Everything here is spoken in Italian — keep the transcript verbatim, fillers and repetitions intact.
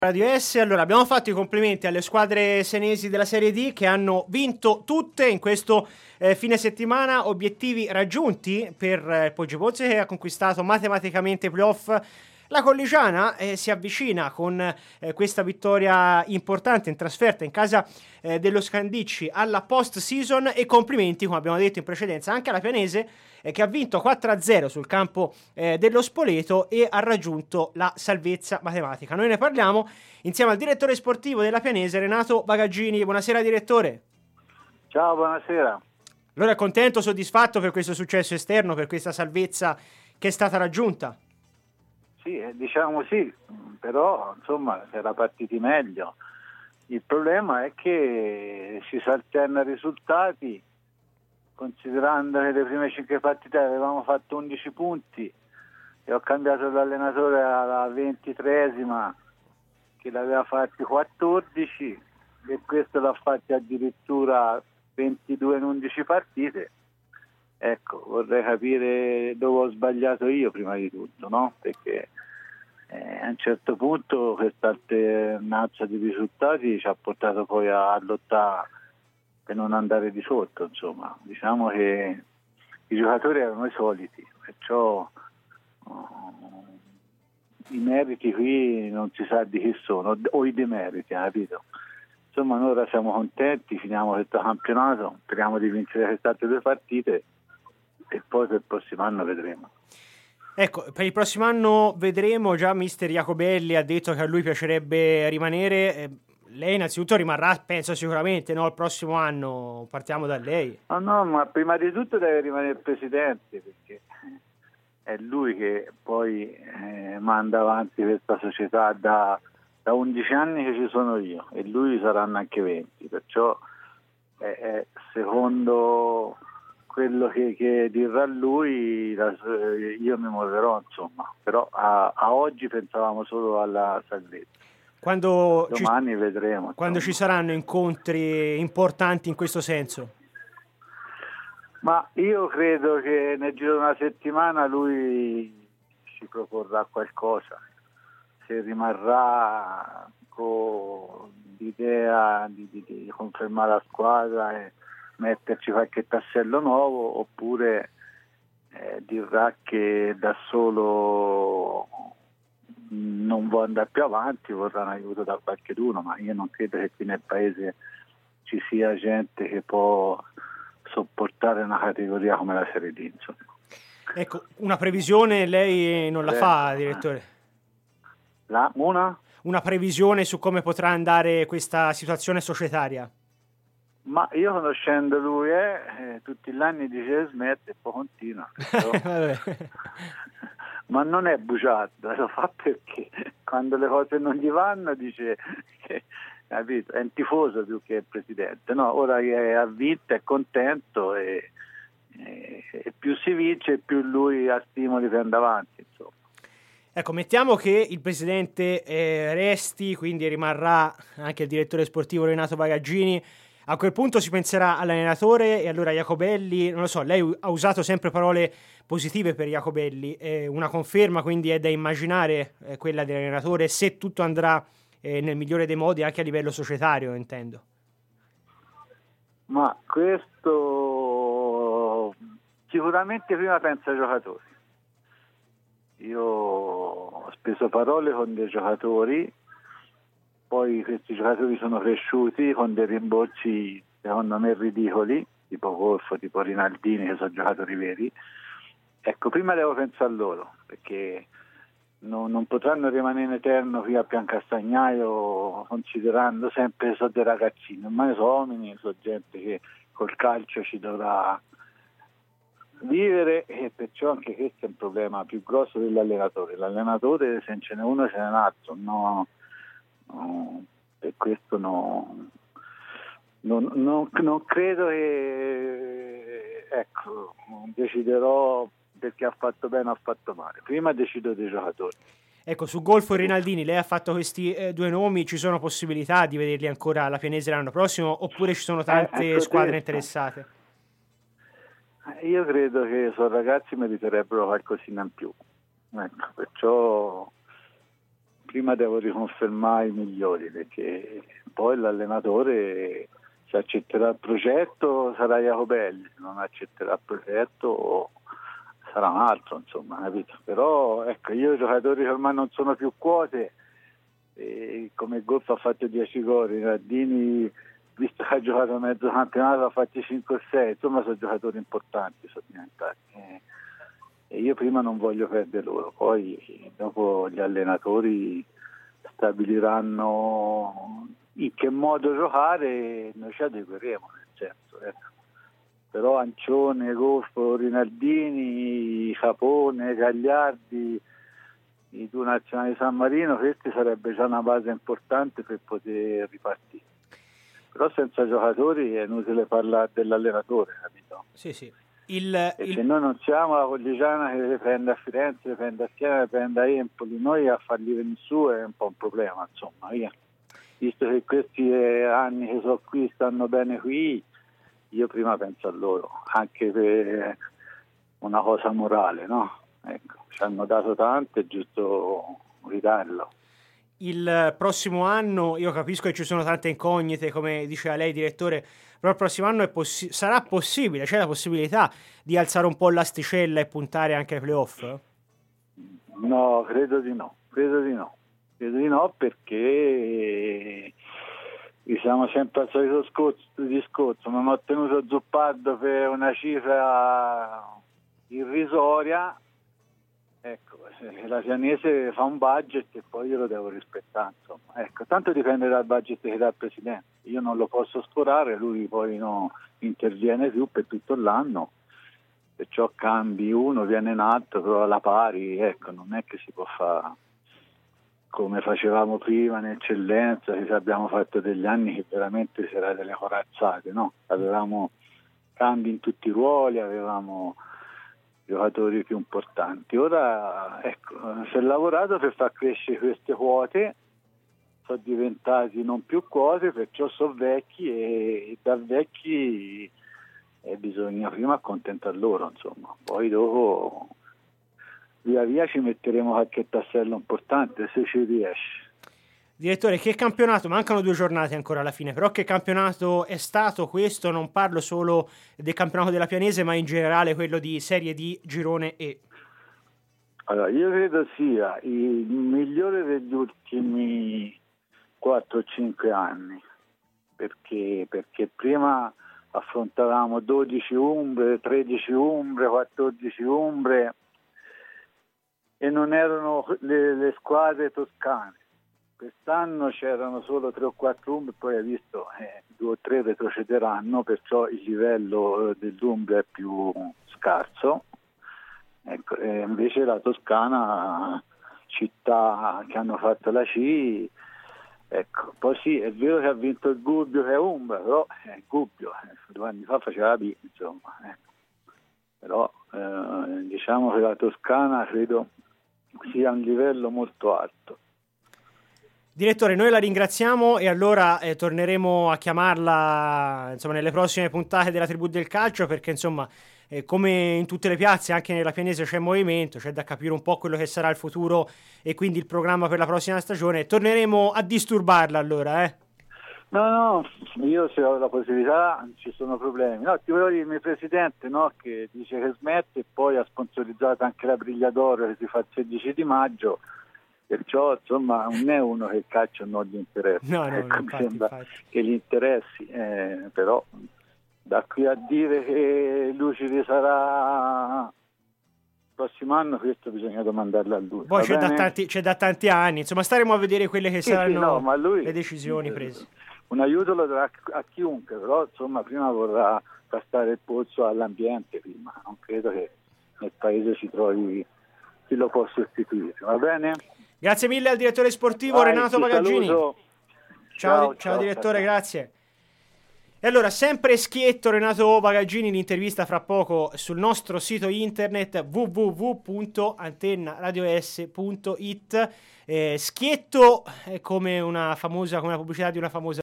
Radio S. Allora, abbiamo fatto i complimenti alle squadre senesi della Serie D che hanno vinto tutte in questo eh, fine settimana, obiettivi raggiunti per eh, Poggibonsi, che ha conquistato matematicamente i playoff. La Colligiana eh, si avvicina con eh, questa vittoria importante in trasferta in casa eh, dello Scandicci alla post season, e complimenti, come abbiamo detto in precedenza, anche alla Pianese eh, che ha vinto quattro a zero sul campo eh, dello Spoleto e ha raggiunto la salvezza matematica. Noi ne parliamo insieme al direttore sportivo della Pianese, Renato Bagaggini. Buonasera direttore. Ciao, buonasera. Allora, è contento, soddisfatto per questo successo esterno, per questa salvezza che è stata raggiunta? Sì, diciamo sì, però insomma si era partiti meglio. Il problema è che si saltano i risultati, considerando che le prime cinque partite avevamo fatto undici punti e ho cambiato l'allenatore alla ventitreesima che l'aveva fatti quattordici e questo l'ha fatti addirittura ventidue in undici partite. Ecco, vorrei capire dove ho sbagliato io prima di tutto, no? Perché eh, a un certo punto questa alternanza di risultati ci ha portato poi a lottare per non andare di sotto, insomma. Diciamo che i giocatori erano i soliti, perciò uh, i meriti qui non si sa di chi sono, o i demeriti, capito? Insomma, noi ora siamo contenti, finiamo questo campionato, speriamo di vincere queste altre due partite e poi per il prossimo anno vedremo. Ecco, per il prossimo anno vedremo. Già mister Jacobelli ha detto che a lui piacerebbe rimanere. Eh, lei innanzitutto rimarrà, penso sicuramente, no? Il prossimo anno partiamo da lei. No, no, ma prima di tutto deve rimanere il presidente, perché è lui che poi eh, manda avanti questa società da, da undici anni che ci sono io e lui saranno anche venti, perciò eh, eh, secondo quello che, che dirà lui la, io mi muoverò, insomma, però a, a oggi pensavamo solo alla salvezza. Quando domani ci, vedremo quando ci saranno incontri importanti in questo senso? Ma io credo che nel giro di una settimana lui ci proporrà qualcosa, se rimarrà con l'idea di, di, di confermare la squadra e metterci qualche tassello nuovo, oppure eh, dirà che da solo non vuole andare più avanti, vorrà un aiuto da qualcheduno, ma io non credo che qui nel paese ci sia gente che può sopportare una categoria come la Serie D, insomma. Ecco, una previsione lei non la fa, direttore? La, una? Una previsione su come potrà andare questa situazione societaria? Ma io conoscendo lui eh, eh, tutti gli anni dice smette e poi continua. Ma non è bugiardo, lo fa perché quando le cose non gli vanno dice che, capito, è un tifoso più che il presidente. No, ora che ha vinto è contento e, e, e più si vince più lui ha stimoli per andare avanti, insomma. Ecco, mettiamo che il presidente eh, resti, quindi rimarrà anche il direttore sportivo Renato Bagaggini. A quel punto si penserà all'allenatore e allora Jacobelli, non lo so, lei ha usato sempre parole positive per Jacobelli, eh, una conferma quindi è da immaginare eh, quella dell'allenatore, se tutto andrà eh, nel migliore dei modi anche a livello societario, intendo. Ma questo sicuramente prima pensa ai giocatori. Io ho speso parole con dei giocatori, poi questi giocatori sono cresciuti con dei rimborsi secondo me ridicoli, tipo Golfo, tipo Rinaldini, che sono giocatori veri. Ecco, prima devo pensare a loro, perché non, non potranno rimanere in eterno qui a Piancastagnaio considerando sempre che sono dei ragazzini, ormai sono uomini, sono gente che col calcio ci dovrà vivere, e perciò anche questo è un problema più grosso dell'allenatore. L'allenatore, se ce n'è uno ce n'è un altro, no? No, per questo no, non, non, non credo che, ecco, deciderò perché ha fatto bene o ha fatto male. Prima decido dei giocatori. Ecco, su Golfo e Rinaldini lei ha fatto questi eh, due nomi, ci sono possibilità di vederli ancora alla Pianese l'anno prossimo, oppure ci sono tante eh, squadre detto. interessate? Io credo che sono ragazzi meriterebbero qualcosina in più, ecco, perciò prima devo riconfermare i migliori, perché poi l'allenatore, se accetterà il progetto sarà Jacobelli, se non accetterà il progetto sarà un altro, insomma, capito? Però ecco, io i giocatori che ormai non sono più quote, e come il Golfo ha fatto dieci gol, i Nardini, visto che ha giocato mezzo campionato, ha fatto cinque o sei, insomma sono giocatori importanti, sono diventati. E, e io prima non voglio perdere loro, poi dopo gli allenatori stabiliranno in che modo giocare, noi ci adegueremo, nel senso, ecco. Però Ancione, Golfo, Rinaldini, Capone, Gagliardi, i due nazionali di San Marino, questi sarebbe già una base importante per poter ripartire. Però senza giocatori è inutile parlare dell'allenatore, capito? Sì, sì. Il, Perché il... noi non siamo la Colligiana che le prende a Firenze, le prende a Siena, le prende a Empoli, noi a farli venire su è un po' un problema, insomma, via. Visto che questi anni che sono qui stanno bene qui, io prima penso a loro, anche per una cosa morale, no? Ecco, ci hanno dato tanto, è giusto ridarlo. Il prossimo anno, io capisco che ci sono tante incognite, come diceva lei, direttore, però il prossimo anno è possi- sarà possibile, c'è la possibilità di alzare un po' l'asticella e puntare anche ai playoff? No, credo di no, credo di no, credo di no perché siamo sempre al solito scozzo, discorso, non ho tenuto Zuppardo per una cifra irrisoria. Ecco, la Pianese fa un budget e poi io lo devo rispettare, insomma. Ecco, tanto dipende dal budget che dà il Presidente, io non lo posso sforare, lui poi non interviene più per tutto l'anno, perciò cambi uno, viene in alto, però alla pari, ecco, non è che si può fare come facevamo prima in eccellenza, che abbiamo fatto degli anni che veramente si era delle corazzate, no? Avevamo cambi in tutti i ruoli, avevamo giocatori più importanti. Ora ecco, si è lavorato per far crescere queste quote, sono diventati non più quote, perciò sono vecchi e da vecchi eh, bisogna prima accontentare loro, insomma, poi dopo via via ci metteremo qualche tassello importante se ci riesce. Direttore, che campionato, mancano due giornate ancora alla fine, però che campionato è stato questo? Non parlo solo del campionato della Pianese, ma in generale quello di Serie D, Girone E. Allora, io credo sia il migliore degli ultimi quattro o cinque anni, perché, perché prima affrontavamo dodici umbre, tredici umbre, quattordici umbre e non erano le, le squadre toscane. Quest'anno c'erano solo tre o quattro umbre, poi hai visto eh, due o tre retrocederanno, perciò il livello dell'Umbria è più scarso. Ecco, eh, invece la Toscana, città che hanno fatto la C, ecco, poi sì, è vero che ha vinto il Gubbio che è Umbria, però è eh, Gubbio, eh, due anni fa faceva la B, insomma. Ecco. Però eh, diciamo che la Toscana credo sia a un livello molto alto. Direttore, noi la ringraziamo e allora eh, torneremo a chiamarla insomma nelle prossime puntate della Tribù del Calcio, perché insomma eh, come in tutte le piazze anche nella Pianese c'è movimento, c'è da capire un po' quello che sarà il futuro e quindi il programma per la prossima stagione. Torneremo a disturbarla allora, eh? No, no, io se ho la possibilità non ci sono problemi. No, ti volevo dire, il mio presidente, no, che dice che smette e poi ha sponsorizzato anche la Briglia d'Oro che si fa il sedici di maggio. Perciò insomma non è uno che il calcio non gli interessa, no, no, ecco, infatti, mi sembra infatti. che gli interessi, eh, però da qui a dire che lui ci sarà il prossimo anno, questo bisogna domandarlo a lui. Poi c'è da, tanti, c'è da tanti anni, insomma staremo a vedere quelle che sì, saranno sì, no, ma lui, le decisioni prese. Un aiuto lo darà a chiunque, però insomma prima vorrà passare il polso all'ambiente prima, non credo che nel paese si trovi chi lo può sostituire, va bene? Grazie mille al direttore sportivo Vai, Renato Bagaggini. Ciao, ciao, ciao, ciao direttore, ciao. Grazie. E allora, sempre schietto Renato Bagaggini, l'intervista fra poco sul nostro sito internet w w w punto antenna radio s punto it. Eh, schietto è come una famosa, come la pubblicità di una famosa